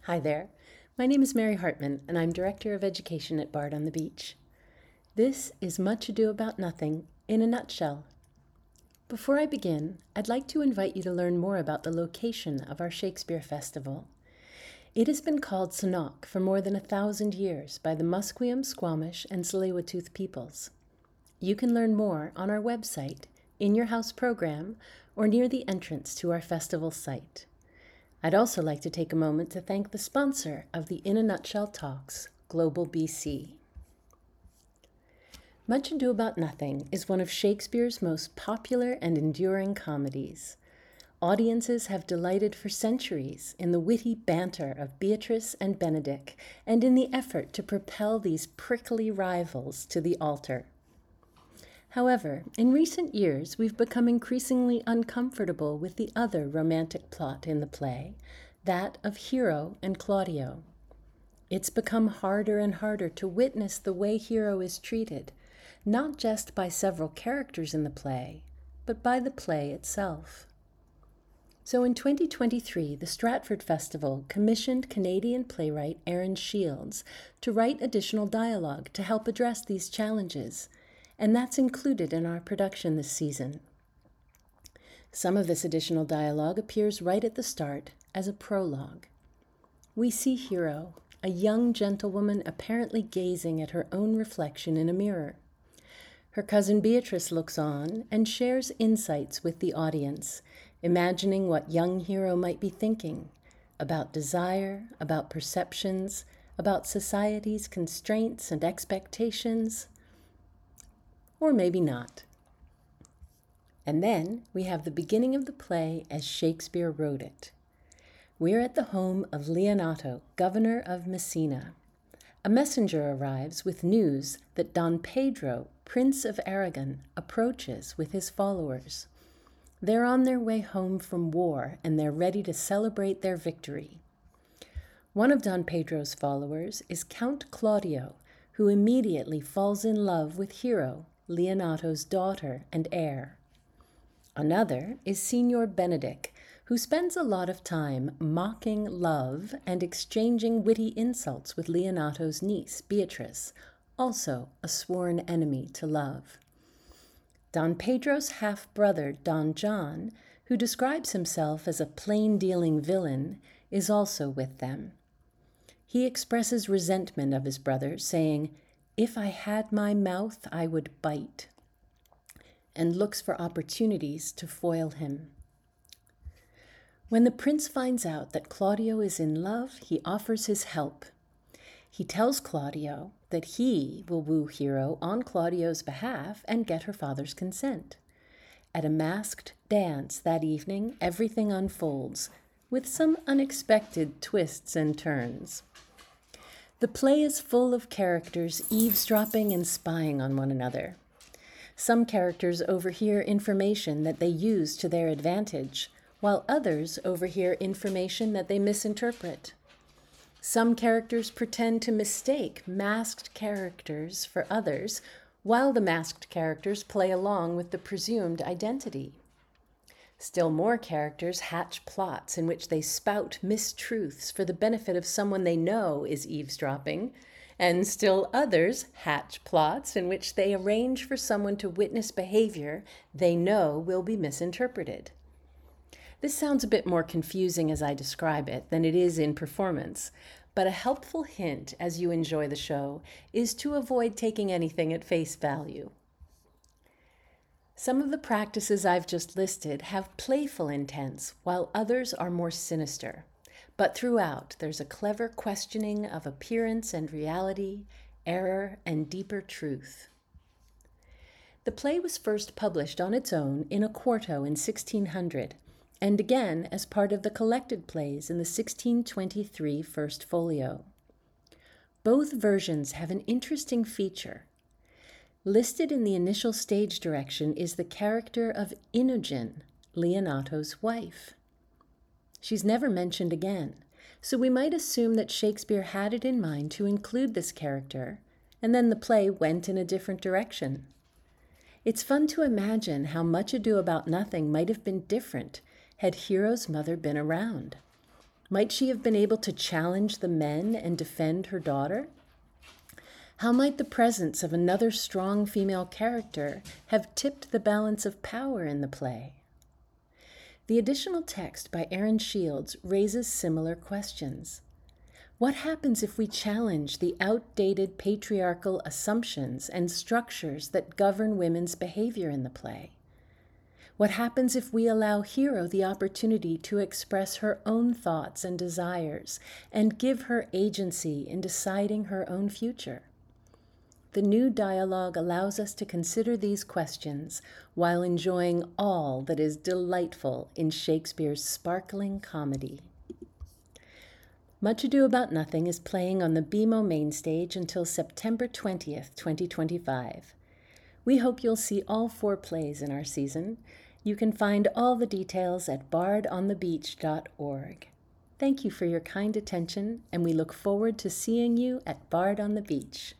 Hi there. My name is Mary Hartman, and I'm Director of Education at Bard on the Beach. This is Much Ado About Nothing in a nutshell. Before I begin, I'd like to invite you to learn more about the location of our Shakespeare Festival. It has been called Sanauke for more than 1,000 years by the Musqueam, Squamish, and Tsleil-Waututh peoples. You can learn more on our website, in your house program, or near the entrance to our festival site. I'd also like to take a moment to thank the sponsor of the In a Nutshell Talks, Global BC. Much Ado About Nothing is one of Shakespeare's most popular and enduring comedies. Audiences have delighted for centuries in the witty banter of Beatrice and Benedick and in the effort to propel these prickly rivals to the altar. However, in recent years, we've become increasingly uncomfortable with the other romantic plot in the play, that of Hero and Claudio. It's become harder and harder to witness the way Hero is treated, not just by several characters in the play, but by the play itself. So in 2023, the Stratford Festival commissioned Canadian playwright Aaron Shields to write additional dialogue to help address these challenges, and that's included in our production this season. Some of this additional dialogue appears right at the start as a prologue. We see Hero, a young gentlewoman apparently gazing at her own reflection in a mirror. Her cousin Beatrice looks on and shares insights with the audience, imagining what young Hero might be thinking about desire, about perceptions, about society's constraints and expectations, or maybe not. And then we have the beginning of the play as Shakespeare wrote it. We're at the home of Leonato, governor of Messina. A messenger arrives with news that Don Pedro, Prince of Aragon, approaches with his followers. They're on their way home from war, and they're ready to celebrate their victory. One of Don Pedro's followers is Count Claudio, who immediately falls in love with Hero, Leonato's daughter and heir. Another is Signor Benedick, who spends a lot of time mocking love and exchanging witty insults with Leonato's niece, Beatrice, also a sworn enemy to love. Don Pedro's half-brother, Don John, who describes himself as a plain-dealing villain, is also with them. He expresses resentment of his brother, saying, "If I had my mouth, I would bite," and looks for opportunities to foil him. When the prince finds out that Claudio is in love, he offers his help. He tells Claudio that he will woo Hero on Claudio's behalf and get her father's consent. At a masked dance that evening, everything unfolds, with some unexpected twists and turns. The play is full of characters eavesdropping and spying on one another. Some characters overhear information that they use to their advantage, while others overhear information that they misinterpret. Some characters pretend to mistake masked characters for others, while the masked characters play along with the presumed identity. Still more characters hatch plots in which they spout mistruths for the benefit of someone they know is eavesdropping, and still others hatch plots in which they arrange for someone to witness behavior they know will be misinterpreted. This sounds a bit more confusing as I describe it than it is in performance, but a helpful hint as you enjoy the show is to avoid taking anything at face value. Some of the practices I've just listed have playful intents, while others are more sinister. But throughout, there's a clever questioning of appearance and reality, error and deeper truth. The play was first published on its own in a quarto in 1600, and again as part of the collected plays in the 1623 First Folio. Both versions have an interesting feature. Listed in the initial stage direction is the character of Inogen, Leonato's wife. She's never mentioned again, so we might assume that Shakespeare had it in mind to include this character, and then the play went in a different direction. It's fun to imagine how Much Ado About Nothing might have been different had Hero's mother been around. Might she have been able to challenge the men and defend her daughter? How might the presence of another strong female character have tipped the balance of power in the play? The additional text by Aaron Shields raises similar questions. What happens if we challenge the outdated patriarchal assumptions and structures that govern women's behavior in the play? What happens if we allow Hero the opportunity to express her own thoughts and desires and give her agency in deciding her own future? The new dialogue allows us to consider these questions while enjoying all that is delightful in Shakespeare's sparkling comedy. Much Ado About Nothing is playing on the BMO main stage until September 20th, 2025. We hope you'll see all 4 plays in our season. You can find all the details at bardonthebeach.org. Thank you for your kind attention, and we look forward to seeing you at Bard on the Beach.